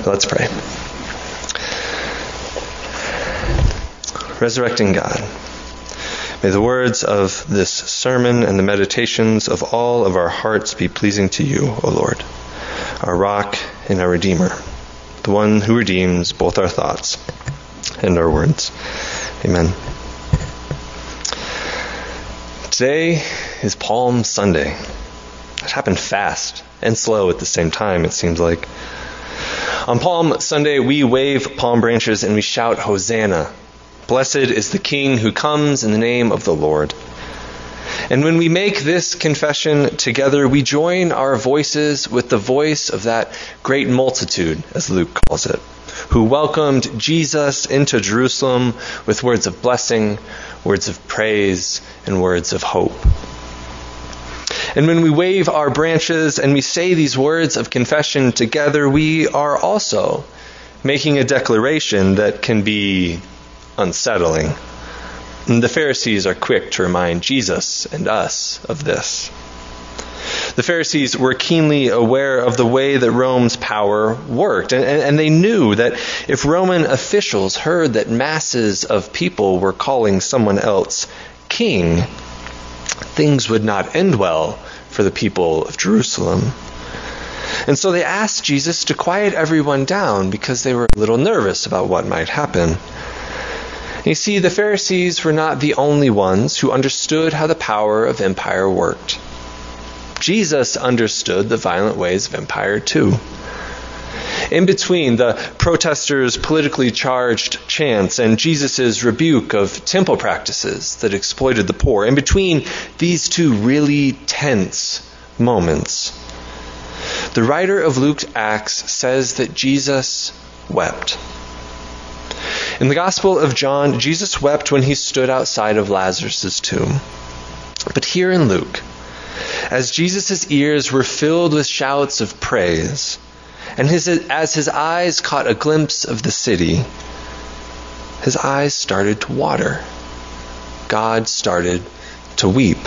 Let's pray. Resurrecting God, may the words of this sermon and the meditations of all of our hearts be pleasing to you, O Lord, our rock and our Redeemer, the one who redeems both our thoughts and our words. Amen. Today is Palm Sunday. It happened fast and slow at the same time, it seems like. On Palm Sunday, we wave palm branches and we shout, Hosanna. Blessed is the King who comes in the name of the Lord. And when we make this confession together, we join our voices with the voice of that great multitude, as Luke calls it, who welcomed Jesus into Jerusalem with words of blessing, words of praise, and words of hope. And when we wave our branches and we say these words of confession together, we are also making a declaration that can be unsettling. And the Pharisees are quick to remind Jesus and us of this. The Pharisees were keenly aware of the way that Rome's power worked, and they knew that if Roman officials heard that masses of people were calling someone else king, things would not end well for the people of Jerusalem. And so they asked Jesus to quiet everyone down because they were a little nervous about what might happen. You see, the Pharisees were not the only ones who understood how the power of empire worked. Jesus understood the violent ways of empire too. In between the protesters' politically charged chants and Jesus' rebuke of temple practices that exploited the poor, in between these two really tense moments, the writer of Luke's Acts says that Jesus wept. In the Gospel of John, Jesus wept when he stood outside of Lazarus' tomb. But here in Luke, as Jesus' ears were filled with shouts of praise, and as his eyes caught a glimpse of the city, his eyes started to water. God started to weep.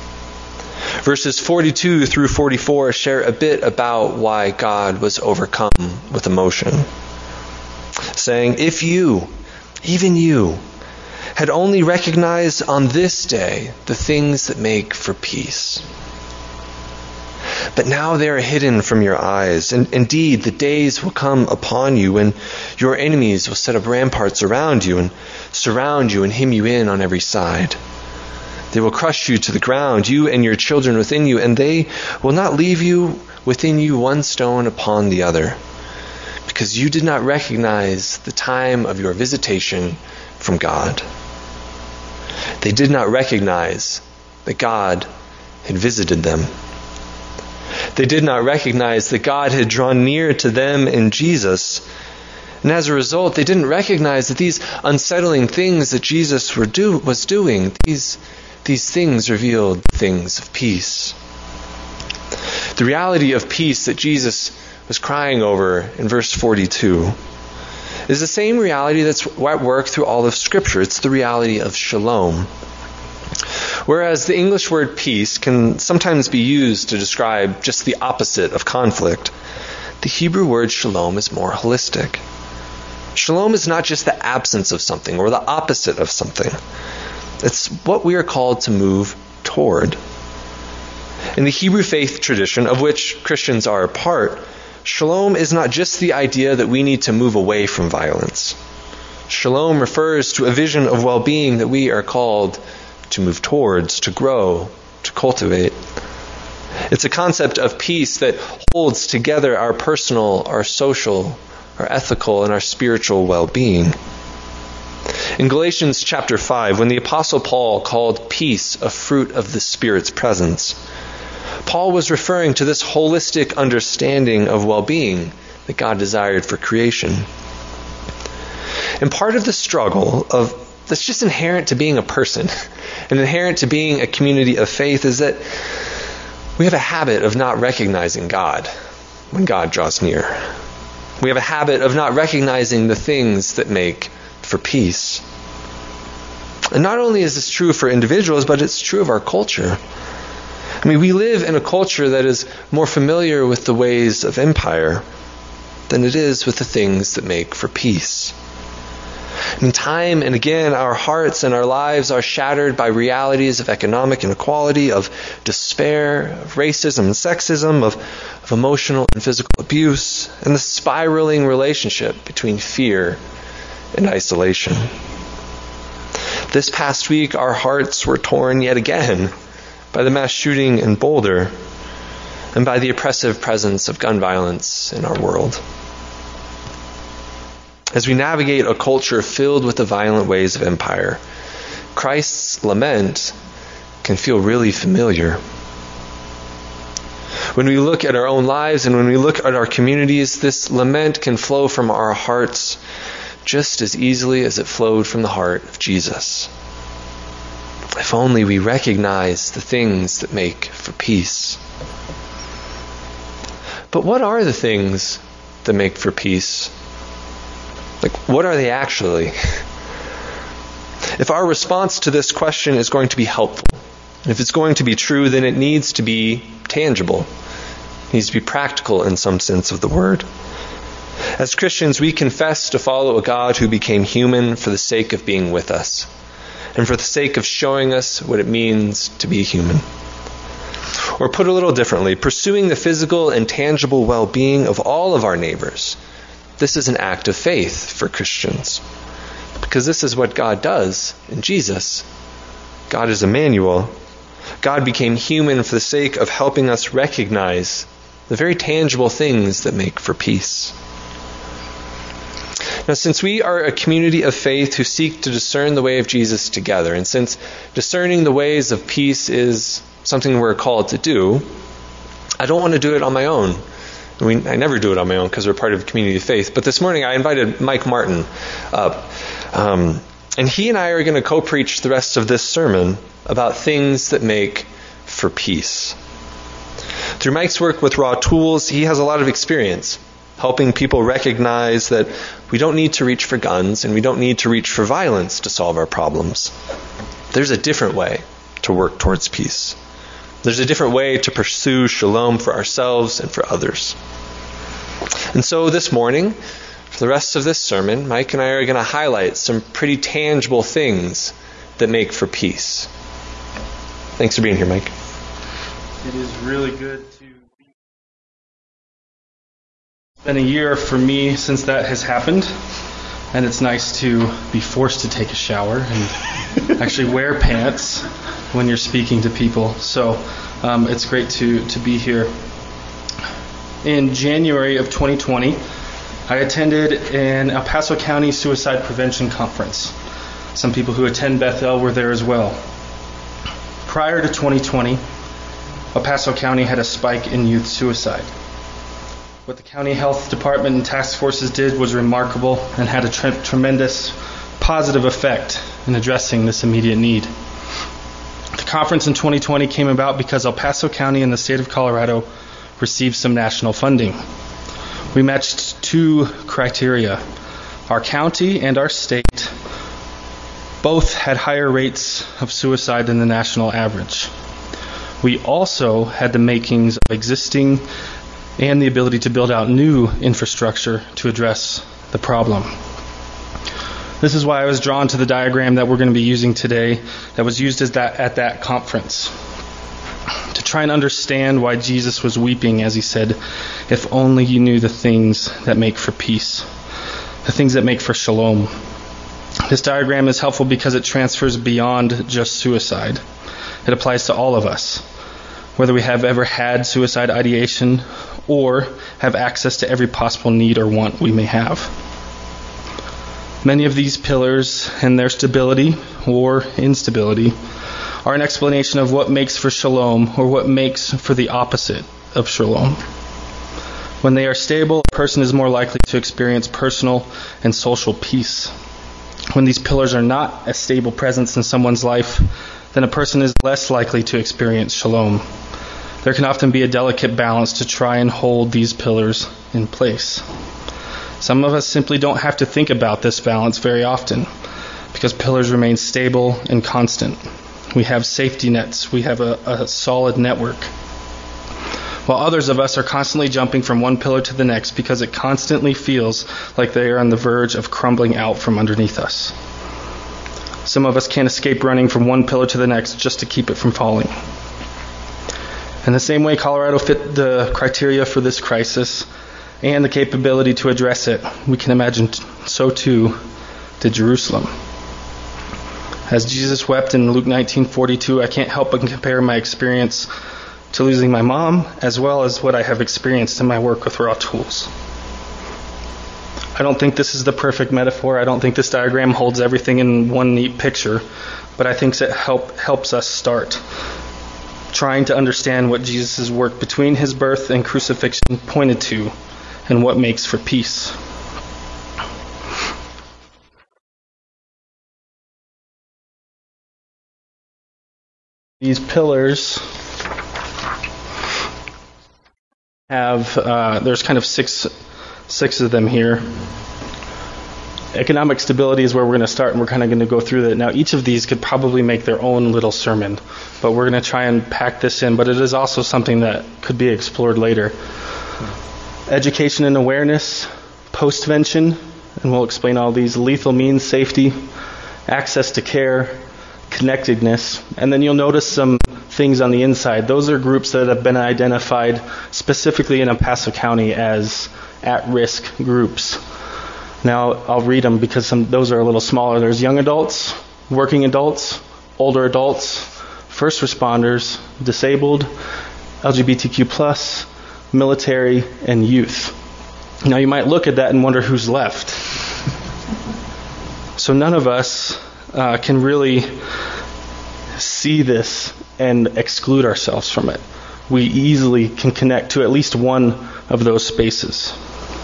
Verses 42 through 44 share a bit about why God was overcome with emotion, saying, "If you, even you, had only recognized on this day the things that make for peace. But now they are hidden from your eyes. And indeed, the days will come upon you when your enemies will set up ramparts around you and surround you and hem you in on every side. They will crush you to the ground, you and your children within you, and they will not leave you within you one stone upon the other, because you did not recognize the time of your visitation from God." They did not recognize that God had visited them. They did not recognize that God had drawn near to them in Jesus. And as a result, they didn't recognize that these unsettling things that Jesus was doing, these things revealed things of peace. The reality of peace that Jesus was crying over in verse 42 is the same reality that's at work through all of Scripture. It's the reality of shalom. Whereas the English word peace can sometimes be used to describe just the opposite of conflict, the Hebrew word shalom is more holistic. Shalom is not just the absence of something or the opposite of something. It's what we are called to move toward. In the Hebrew faith tradition, of which Christians are a part, shalom is not just the idea that we need to move away from violence. Shalom refers to a vision of well-being that we are called to move towards, to grow, to cultivate. It's a concept of peace that holds together our personal, our social, our ethical, and our spiritual well-being. In Galatians chapter 5, when the Apostle Paul called peace a fruit of the Spirit's presence, Paul was referring to this holistic understanding of well-being that God desired for creation. And part of the struggle that's just inherent to being a person and inherent to being a community of faith is that we have a habit of not recognizing God when God draws near. We have a habit of not recognizing the things that make for peace. And not only is this true for individuals, but it's true of our culture. I mean, we live in a culture that is more familiar with the ways of empire, than it is with the things that make for peace. I mean, time and again, our hearts and our lives are shattered by realities of economic inequality, of despair, of racism and sexism, of emotional and physical abuse, and the spiraling relationship between fear and isolation. This past week, our hearts were torn yet again by the mass shooting in Boulder and by the oppressive presence of gun violence in our world. As we navigate a culture filled with the violent ways of empire, Christ's lament can feel really familiar. When we look at our own lives and when we look at our communities, this lament can flow from our hearts just as easily as it flowed from the heart of Jesus. If only we recognize the things that make for peace. But what are the things that make for peace? What are they actually? If our response to this question is going to be helpful, if it's going to be true, then it needs to be tangible. It needs to be practical in some sense of the word. As Christians, we confess to follow a God who became human for the sake of being with us, and for the sake of showing us what it means to be human. Or put a little differently, pursuing the physical and tangible well-being of all of our neighbors. This is an act of faith for Christians, because this is what God does in Jesus. God is Emmanuel. God became human for the sake of helping us recognize the very tangible things that make for peace. Now, since we are a community of faith who seek to discern the way of Jesus together, and since discerning the ways of peace is something we're called to do, I don't want to do it on my own. I never do it on my own because we're part of a community of faith. But this morning I invited Mike Martin up. And he and I are going to co-preach the rest of this sermon about things that make for peace. Through Mike's work with Raw Tools, he has a lot of experience helping people recognize that we don't need to reach for guns and we don't need to reach for violence to solve our problems. There's a different way to work towards peace. There's a different way to pursue shalom for ourselves and for others. And so this morning, for the rest of this sermon, Mike and I are going to highlight some pretty tangible things that make for peace. Thanks for being here, Mike. It is really good to be. It's been a year for me since that has happened, and it's nice to be forced to take a shower and actually wear pants when you're speaking to people. So it's great to be here. In January of 2020, I attended an El Paso County Suicide Prevention Conference. Some people who attend Bethel were there as well. Prior to 2020, El Paso County had a spike in youth suicide. What the county health department and task forces did was remarkable and had a tremendous positive effect in addressing this immediate need. The conference in 2020 came about because El Paso County and the state of Colorado received some national funding. We matched two criteria. Our county and our state both had higher rates of suicide than the national average. We also had the makings of existing and the ability to build out new infrastructure to address the problem. This is why I was drawn to the diagram that we're going to be using today that was used at that conference, to try and understand why Jesus was weeping as he said, "If only you knew the things that make for peace, the things that make for shalom." This diagram is helpful because it transfers beyond just suicide. It applies to all of us, whether we have ever had suicide ideation or have access to every possible need or want we may have. Many of these pillars and their stability or instability are an explanation of what makes for shalom or what makes for the opposite of shalom. When they are stable, a person is more likely to experience personal and social peace. When these pillars are not a stable presence in someone's life, then a person is less likely to experience shalom. There can often be a delicate balance to try and hold these pillars in place. Some of us simply don't have to think about this balance very often because pillars remain stable and constant. We have safety nets. We have a solid network. while others of us are constantly jumping from one pillar to the next because it constantly feels like they are on the verge of crumbling out from underneath us. Some of us can't escape running from one pillar to the next just to keep it from falling. In the same way Colorado fit the criteria for this crisis and the capability to address it, we can imagine so too did Jerusalem. As Jesus wept in Luke 19:42, I can't help but compare my experience to losing my mom, as well as what I have experienced in my work with raw tools. I don't think this is the perfect metaphor. I don't think this diagram holds everything in one neat picture, but I think it helps us start trying to understand what Jesus' work between his birth and crucifixion pointed to and what makes for peace. These pillars have, there's kind of six of them here. Economic stability is where we're going to start, and we're kind of going to go through that. Now, each of these could probably make their own little sermon, but we're going to try and pack this in, but it is also something that could be explored later. Education and awareness, postvention, and we'll explain all these. Lethal means safety, access to care, connectedness, and then you'll notice some things on the inside. Those are groups that have been identified specifically in El Paso County as at-risk groups. Now, I'll read them because those are a little smaller. There's young adults, working adults, older adults, first responders, disabled, LGBTQ+, military, and youth. Now, you might look at that and wonder who's left. So none of us can really see this and exclude ourselves from it. We easily can connect to at least one of those spaces.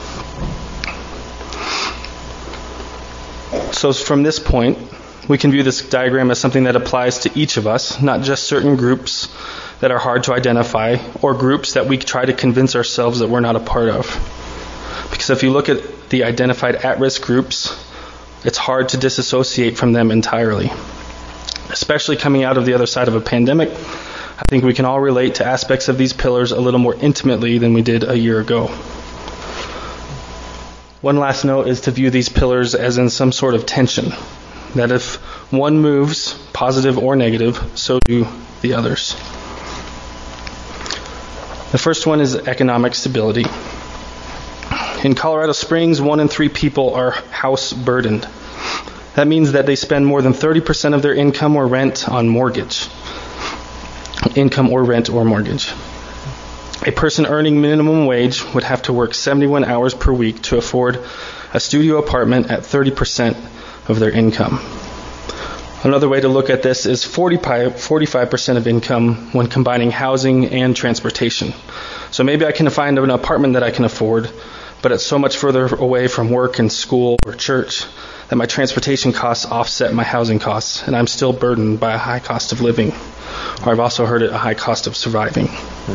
So from this point, we can view this diagram as something that applies to each of us, not just certain groups that are hard to identify or groups that we try to convince ourselves that we're not a part of. Because if you look at the identified at-risk groups, it's hard to disassociate from them entirely. Especially coming out of the other side of a pandemic, I think we can all relate to aspects of these pillars a little more intimately than we did a year ago. One last note is to view these pillars as in some sort of tension, that if one moves, positive or negative, so do the others. The first one is economic stability. In Colorado Springs, 1 in 3 people are house burdened. That means that they spend more than 30% of their income or rent on mortgage. Income or rent or mortgage. A person earning minimum wage would have to work 71 hours per week to afford a studio apartment at 30% of their income. Another way to look at this is 45% of income when combining housing and transportation. So maybe I can find an apartment that I can afford, but it's so much further away from work and school or church that my transportation costs offset my housing costs, and I'm still burdened by a high cost of living. Or I've also heard it a high cost of surviving.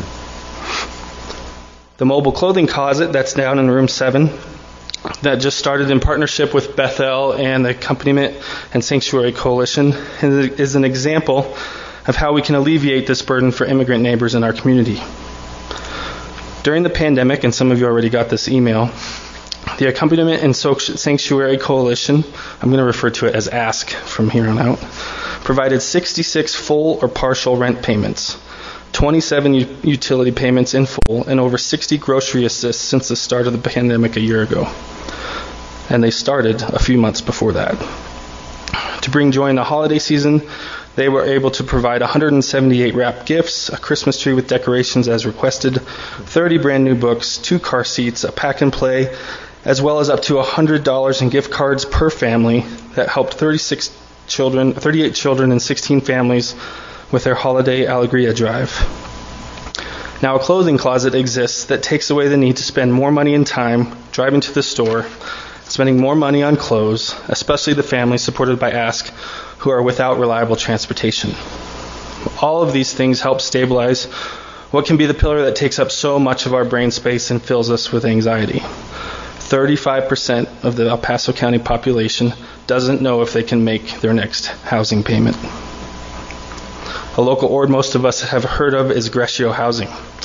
The mobile clothing closet that's down in room 7 that just started in partnership with Bethel and the Accompaniment and Sanctuary Coalition is an example of how we can alleviate this burden for immigrant neighbors in our community. During the pandemic, and some of you already got this email, the Accompaniment and Sanctuary Coalition, I'm going to refer to it as ASK from here on out, provided 66 full or partial rent payments, 27 utility payments in full, and over 60 grocery assists since the start of the pandemic a year ago. And they started a few months before that. To bring joy in the holiday season, they were able to provide 178 wrapped gifts, a Christmas tree with decorations as requested, 30 brand new books, 2 car seats, a pack and play, as well as up to $100 in gift cards per family that helped 38 children and 16 families with their holiday Alegria drive. Now, a clothing closet exists that takes away the need to spend more money and time driving to the store, spending more money on clothes, especially the families supported by ASK who are without reliable transportation. All of these things help stabilize what can be the pillar that takes up so much of our brain space and fills us with anxiety. 35% of the El Paso County population doesn't know if they can make their next housing payment. A local org most of us have heard of is Grescio Housing.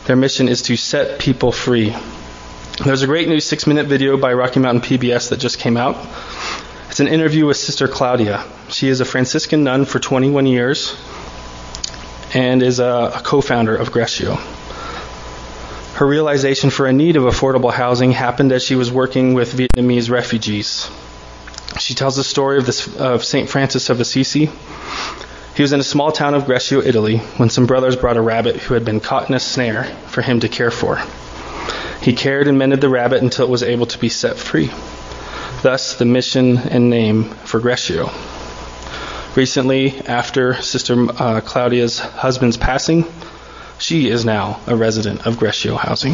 Their mission is to set people free. There's a great new 6-minute video by Rocky Mountain PBS that just came out. It's an interview with Sister Claudia. She is a Franciscan nun for 21 years and is a co-founder of Grescio. Her realization for a need of affordable housing happened as she was working with Vietnamese refugees. She tells the story of St. Francis of Assisi. He was in a small town of Grescio, Italy, when some brothers brought a rabbit who had been caught in a snare for him to care for. He cared and mended the rabbit until it was able to be set free. Thus, the mission and name for Grescio. Recently, after Sister Claudia's husband's passing, she is now a resident of Grescio housing.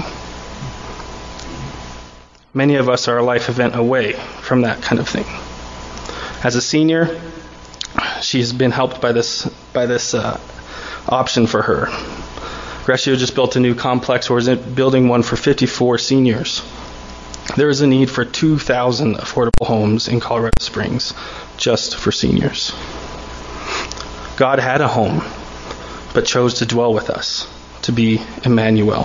Many of us are a life event away from that kind of thing. As a senior, she has been helped by this option for her. Grescio just built a new complex, or is building one for 54 seniors. There is a need for 2,000 affordable homes in Colorado Springs just for seniors. God had a home, but chose to dwell with us, to be Emmanuel.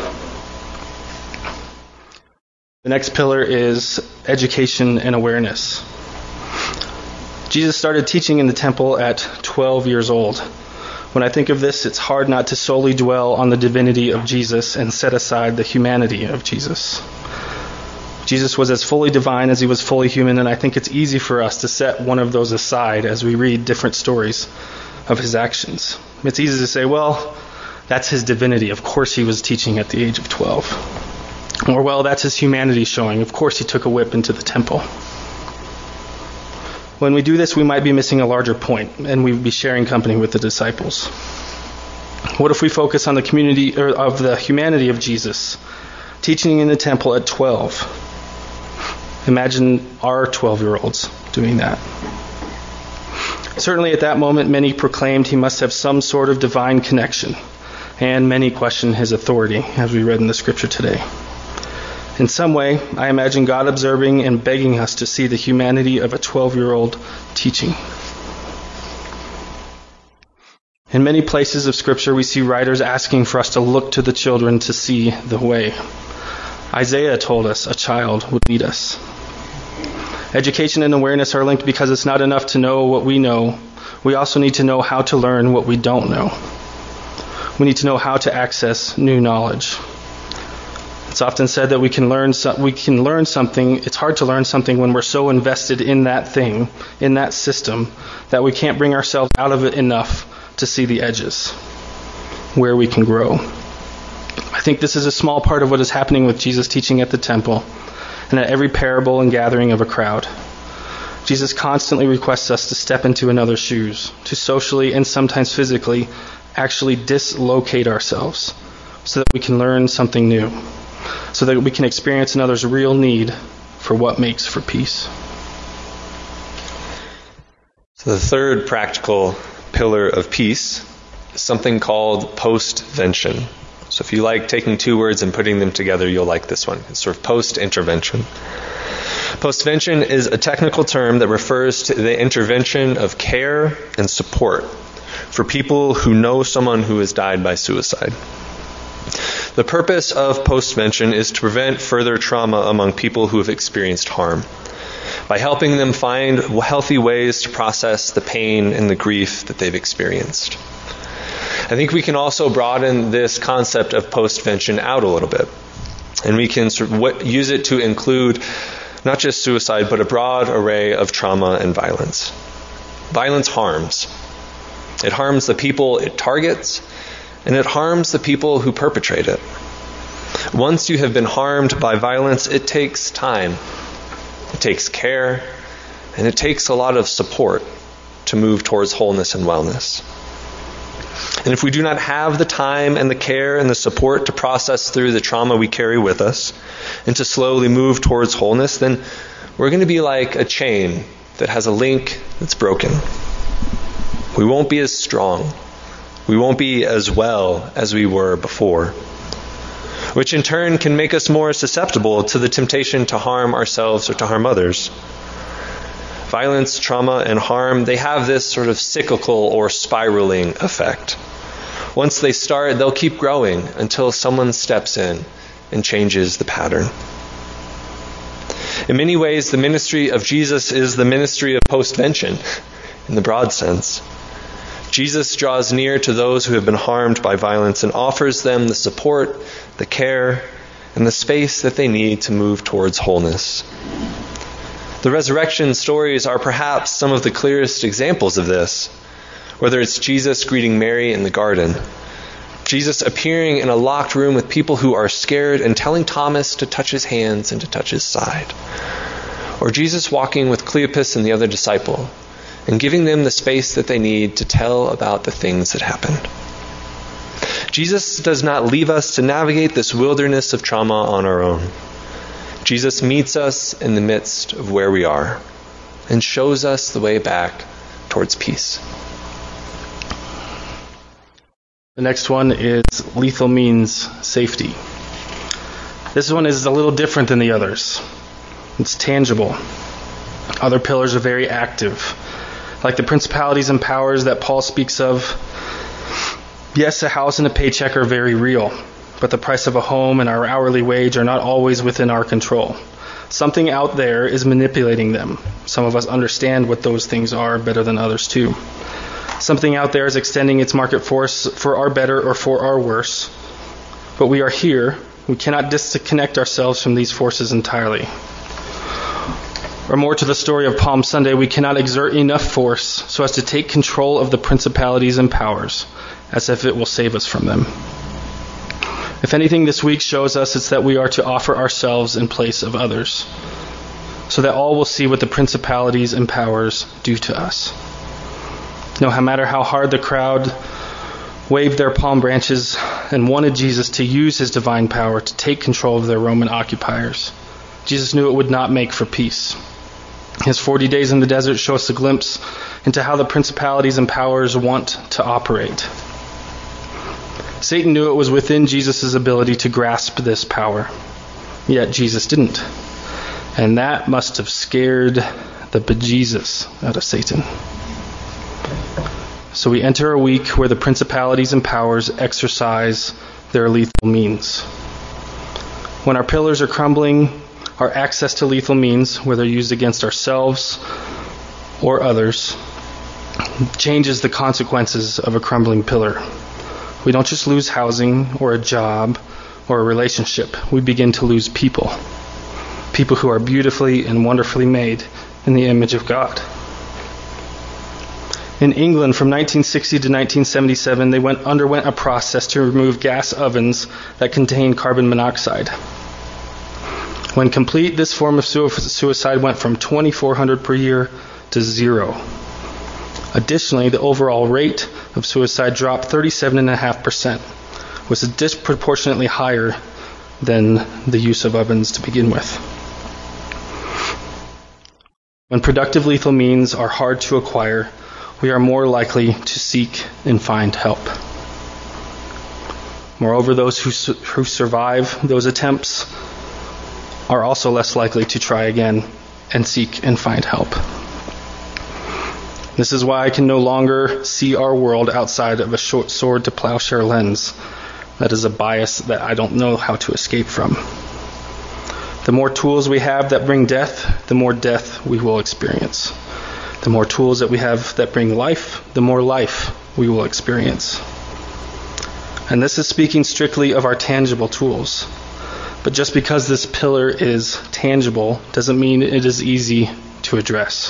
The next pillar is education and awareness. Jesus started teaching in the temple at 12 years old. When I think of this, it's hard not to solely dwell on the divinity of Jesus and set aside the humanity of Jesus. Jesus was as fully divine as he was fully human, and I think it's easy for us to set one of those aside as we read different stories of his actions. It's easy to say, well, that's his divinity. Of course he was teaching at the age of 12. Or, well, that's his humanity showing. Of course he took a whip into the temple. When we do this, we might be missing a larger point, and we'd be sharing company with the disciples. What if we focus on the community or of the humanity of Jesus, teaching in the temple at 12? Imagine our 12-year-olds doing that. Certainly at that moment, many proclaimed he must have some sort of divine connection, and many questioned his authority, as we read in the scripture today. In some way, I imagine God observing and begging us to see the humanity of a 12-year-old teaching. In many places of Scripture, we see writers asking for us to look to the children to see the way. Isaiah told us a child would lead us. Education and awareness are linked because it's not enough to know what we know. We also need to know how to learn what we don't know. We need to know how to access new knowledge. It's often said that we can learn something. It's hard to learn something when we're so invested in that thing, in that system, that we can't bring ourselves out of it enough to see the edges, where we can grow. I think this is a small part of what is happening with Jesus teaching at the temple and at every parable and gathering of a crowd. Jesus constantly requests us to step into another's shoes, to socially and sometimes physically actually dislocate ourselves so that we can learn something new, so that we can experience another's real need for what makes for peace. So the third practical pillar of peace is something called postvention. So if you like taking two words and putting them together, you'll like this one. It's sort of post-intervention. Postvention is a technical term that refers to the intervention of care and support for people who know someone who has died by suicide. The purpose of postvention is to prevent further trauma among people who have experienced harm, by helping them find healthy ways to process the pain and the grief that they've experienced. I think we can also broaden this concept of postvention out a little bit, and we can use it to include not just suicide, but a broad array of trauma and violence. Violence harms. It harms the people it targets, and it harms the people who perpetrate it. Once you have been harmed by violence, it takes time, it takes care, and it takes a lot of support to move towards wholeness and wellness. And if we do not have the time and the care and the support to process through the trauma we carry with us and to slowly move towards wholeness, then we're going to be like a chain that has a link that's broken. We won't be as strong. We won't be as well as we were before, which in turn can make us more susceptible to the temptation to harm ourselves or to harm others. Violence, trauma, and harm, they have this sort of cyclical or spiraling effect. Once they start, they'll keep growing until someone steps in and changes the pattern. In many ways, the ministry of Jesus is the ministry of postvention in the broad sense. Jesus draws near to those who have been harmed by violence and offers them the support, the care, and the space that they need to move towards wholeness. The resurrection stories are perhaps some of the clearest examples of this, whether it's Jesus greeting Mary in the garden, Jesus appearing in a locked room with people who are scared and telling Thomas to touch his hands and to touch his side, or Jesus walking with Cleopas and the other disciple and giving them the space that they need to tell about the things that happened. Jesus does not leave us to navigate this wilderness of trauma on our own. Jesus meets us in the midst of where we are and shows us the way back towards peace. The next one is lethal means safety. This one is a little different than the others. It's tangible. Other pillars are very active. Like the principalities and powers that Paul speaks of, yes, a house and a paycheck are very real, but the price of a home and our hourly wage are not always within our control. Something out there is manipulating them. Some of us understand what those things are better than others too. Something out there is extending its market force for our better or for our worse. But we are here. We cannot disconnect ourselves from these forces entirely. Or more to the story of Palm Sunday, we cannot exert enough force so as to take control of the principalities and powers, as if it will save us from them. If anything this week shows us, it's that we are to offer ourselves in place of others, so that all will see what the principalities and powers do to us. No matter how hard the crowd waved their palm branches and wanted Jesus to use his divine power to take control of their Roman occupiers, Jesus knew it would not make for peace. His 40 days in the desert show us a glimpse into how the principalities and powers want to operate. Satan knew it was within Jesus' ability to grasp this power, yet Jesus didn't. And that must have scared the bejesus out of Satan. So we enter a week where the principalities and powers exercise their lethal means. When our pillars are crumbling, our access to lethal means, whether used against ourselves or others, changes the consequences of a crumbling pillar. We don't just lose housing or a job or a relationship. We begin to lose people. People who are beautifully and wonderfully made in the image of God. In England from 1960 to 1977, they underwent a process to remove gas ovens that contained carbon monoxide. When complete, this form of suicide went from 2,400 per year to 0. Additionally, the overall rate of suicide dropped 37.5%, which is disproportionately higher than the use of ovens to begin with. When productive lethal means are hard to acquire, we are more likely to seek and find help. Moreover, those who survive those attempts are also less likely to try again and seek and find help. This is why I can no longer see our world outside of a short sword to plowshare lens. That is a bias that I don't know how to escape from. The more tools we have that bring death, the more death we will experience. The more tools that we have that bring life, the more life we will experience. And this is speaking strictly of our tangible tools. But just because this pillar is tangible doesn't mean it is easy to address.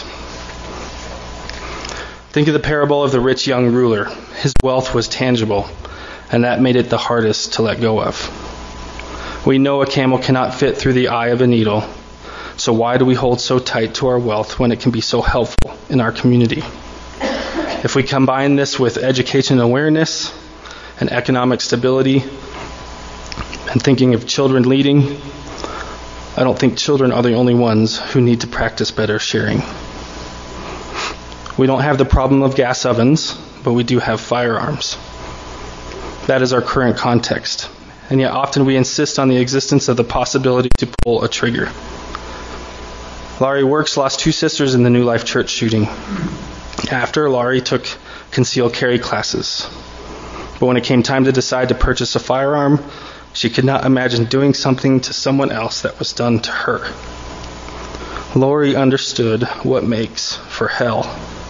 Think of the parable of the rich young ruler. His wealth was tangible, and that made it the hardest to let go of. We know a camel cannot fit through the eye of a needle, so why do we hold so tight to our wealth when it can be so helpful in our community? If we combine this with education and awareness and economic stability, and thinking of children leading, I don't think children are the only ones who need to practice better sharing. We don't have the problem of gas ovens, but we do have firearms. That is our current context. And yet often we insist on the existence of the possibility to pull a trigger. Laurie Works lost 2 sisters in the New Life Church shooting. After, Laurie took concealed carry classes. But when it came time to decide to purchase a firearm, she could not imagine doing something to someone else that was done to her. Lori understood what makes for hell.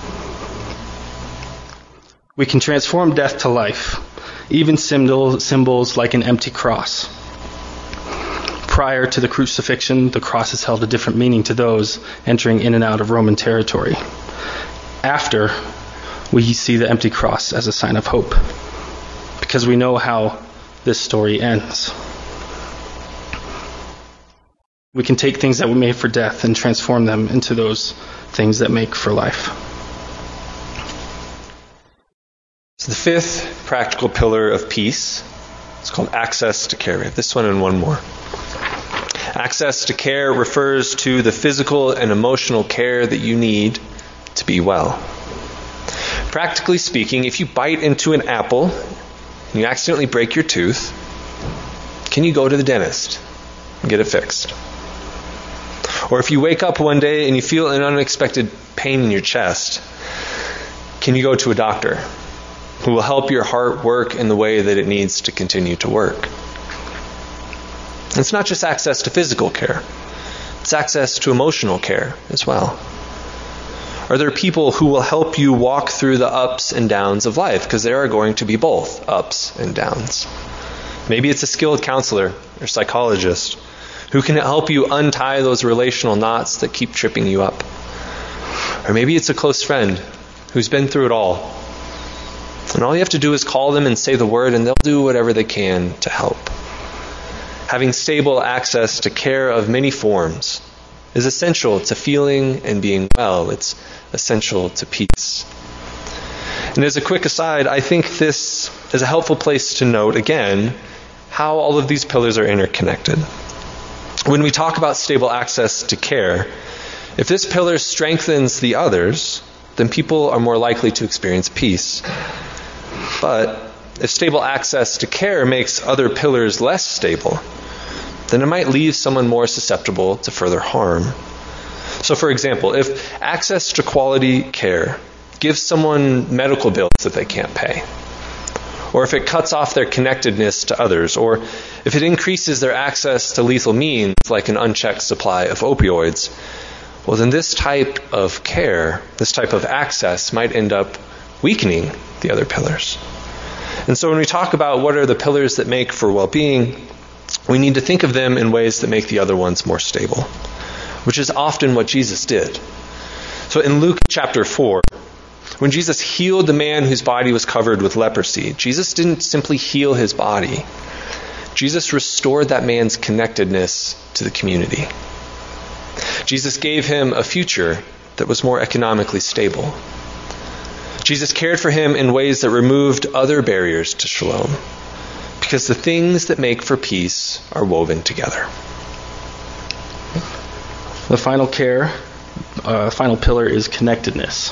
We can transform death to life, even symbols like an empty cross. Prior to the crucifixion, the crosses held a different meaning to those entering in and out of Roman territory. After, we see the empty cross as a sign of hope, because we know how this story ends. We can take things that we made for death and transform them into those things that make for life. So the fifth practical pillar of peace is called access to care. We have this one and one more. Access to care refers to the physical and emotional care that you need to be well. Practically speaking, if you bite into an apple and you accidentally break your tooth, can you go to the dentist and get it fixed? Or if you wake up one day and you feel an unexpected pain in your chest, can you go to a doctor who will help your heart work in the way that it needs to continue to work? It's not just access to physical care. It's access to emotional care as well. Are there people who will help you walk through the ups and downs of life? Because there are going to be both ups and downs. Maybe it's a skilled counselor or psychologist who can help you untie those relational knots that keep tripping you up. Or maybe it's a close friend who's been through it all. And all you have to do is call them and say the word, and they'll do whatever they can to help. Having stable access to care of many forms is essential to feeling and being well. It's essential to peace. And as a quick aside, I think this is a helpful place to note, again, how all of these pillars are interconnected. When we talk about stable access to care, if this pillar strengthens the others, then people are more likely to experience peace. But if stable access to care makes other pillars less stable, then it might leave someone more susceptible to further harm. So for example, if access to quality care gives someone medical bills that they can't pay, or if it cuts off their connectedness to others, or if it increases their access to lethal means like an unchecked supply of opioids, well then this type of care, this type of access might end up weakening the other pillars. And so when we talk about what are the pillars that make for well-being, we need to think of them in ways that make the other ones more stable, which is often what Jesus did. So in Luke chapter 4, when Jesus healed the man whose body was covered with leprosy, Jesus didn't simply heal his body. Jesus restored that man's connectedness to the community. Jesus gave him a future that was more economically stable. Jesus cared for him in ways that removed other barriers to shalom, because the things that make for peace are woven together. The final pillar is connectedness.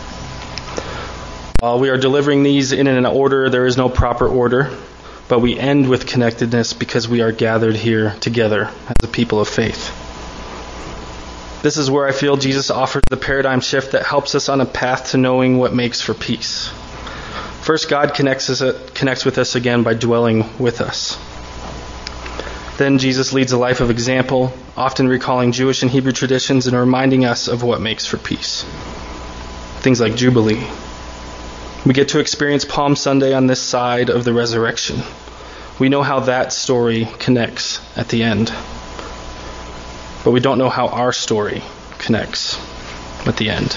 While we are delivering these in an order, there is no proper order, but we end with connectedness because we are gathered here together as a people of faith. This is where I feel Jesus offers the paradigm shift that helps us on a path to knowing what makes for peace. First, God connects with us again by dwelling with us. Then Jesus leads a life of example, often recalling Jewish and Hebrew traditions and reminding us of what makes for peace. Things like Jubilee. We get to experience Palm Sunday on this side of the resurrection. We know how that story connects at the end. But we don't know how our story connects at the end.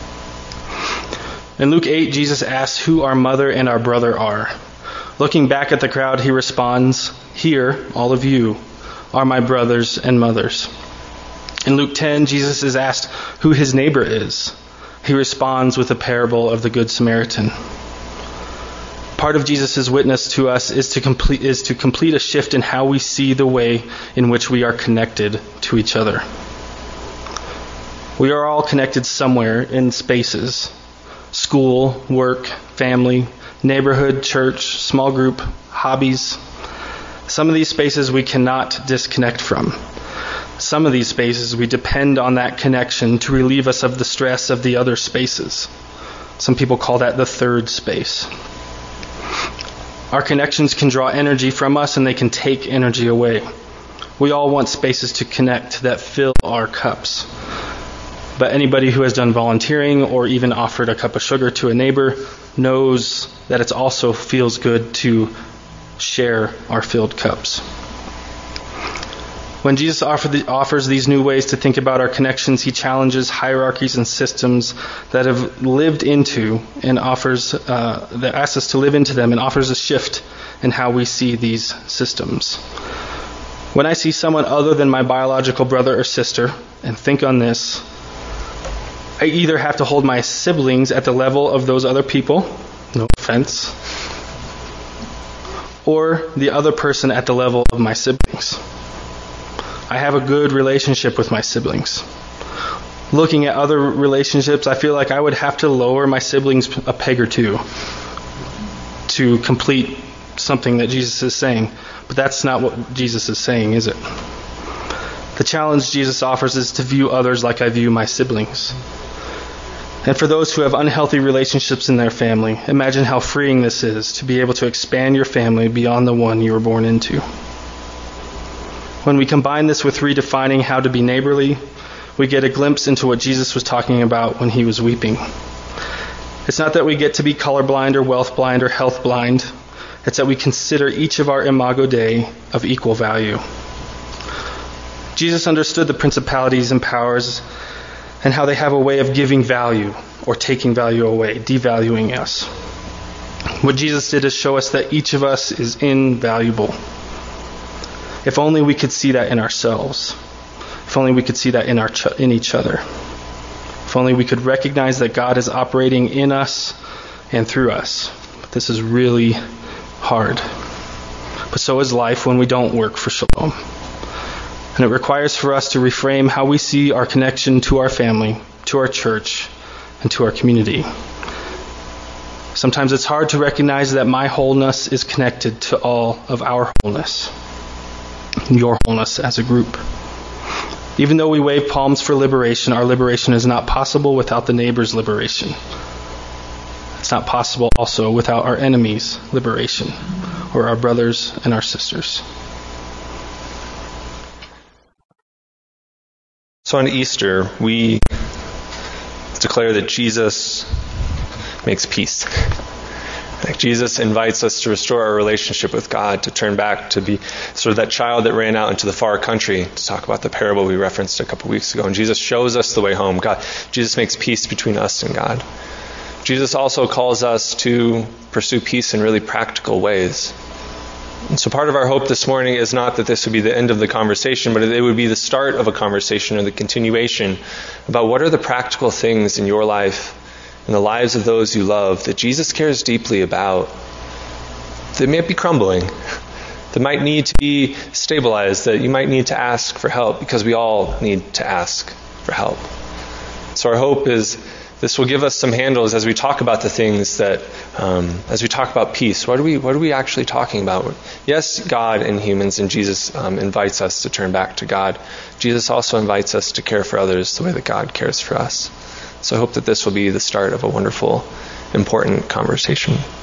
In Luke 8, Jesus asks who our mother and our brother are. Looking back at the crowd, he responds, "Here, all of you, are my brothers and mothers." In Luke 10, Jesus is asked who his neighbor is. He responds with a parable of the Good Samaritan. Part of Jesus' witness to us is to complete a shift in how we see the way in which we are connected to each other. We are all connected somewhere in spaces: school, work, family, neighborhood, church, small group, hobbies. Some of these spaces we cannot disconnect from. Some of these spaces we depend on that connection to relieve us of the stress of the other spaces. Some people call that the third space. Our connections can draw energy from us, and they can take energy away. We all want spaces to connect that fill our cups. But anybody who has done volunteering or even offered a cup of sugar to a neighbor knows that it also feels good to share our filled cups. When Jesus offers these new ways to think about our connections, he challenges hierarchies and systems that have lived into and that asks us to live into them, and offers a shift in how we see these systems. When I see someone other than my biological brother or sister and think on this, I either have to hold my siblings at the level of those other people, no offense, or the other person at the level of my siblings. I have a good relationship with my siblings. Looking at other relationships, I feel like I would have to lower my siblings a peg or two to complete something that Jesus is saying. But that's not what Jesus is saying, is it? The challenge Jesus offers is to view others like I view my siblings. And for those who have unhealthy relationships in their family, imagine how freeing this is to be able to expand your family beyond the one you were born into. When we combine this with redefining how to be neighborly, we get a glimpse into what Jesus was talking about when he was weeping. It's not that we get to be colorblind or wealth blind or health blind. It's that we consider each of our imago Dei of equal value. Jesus understood the principalities and powers and how they have a way of giving value or taking value away, devaluing us. What Jesus did is show us that each of us is invaluable. If only we could see that in ourselves. If only we could see that in each other. If only we could recognize that God is operating in us and through us. But this is really hard. But so is life when we don't work for shalom. And it requires for us to reframe how we see our connection to our family, to our church, and to our community. Sometimes it's hard to recognize that my wholeness is connected to all of our wholeness. Your wholeness as a group. Even though we wave palms for liberation, our liberation is not possible without the neighbor's liberation. It's not possible also without our enemies' liberation, or our brothers and our sisters. So on Easter, we declare that Jesus makes peace. Like Jesus invites us to restore our relationship with God, to turn back, to be sort of that child that ran out into the far country, to talk about the parable we referenced a couple weeks ago. And Jesus shows us the way home. Jesus makes peace between us and God. Jesus also calls us to pursue peace in really practical ways. And so part of our hope this morning is not that this would be the end of the conversation, but it would be the start of a conversation or the continuation about what are the practical things in your life and the lives of those you love that Jesus cares deeply about, that might be crumbling, that might need to be stabilized, that you might need to ask for help, because we all need to ask for help. So our hope is this will give us some handles as we talk about the things that, as we talk about peace, what are we actually talking about? Yes, God and humans, and Jesus invites us to turn back to God. Jesus also invites us to care for others the way that God cares for us. So I hope that this will be the start of a wonderful, important conversation.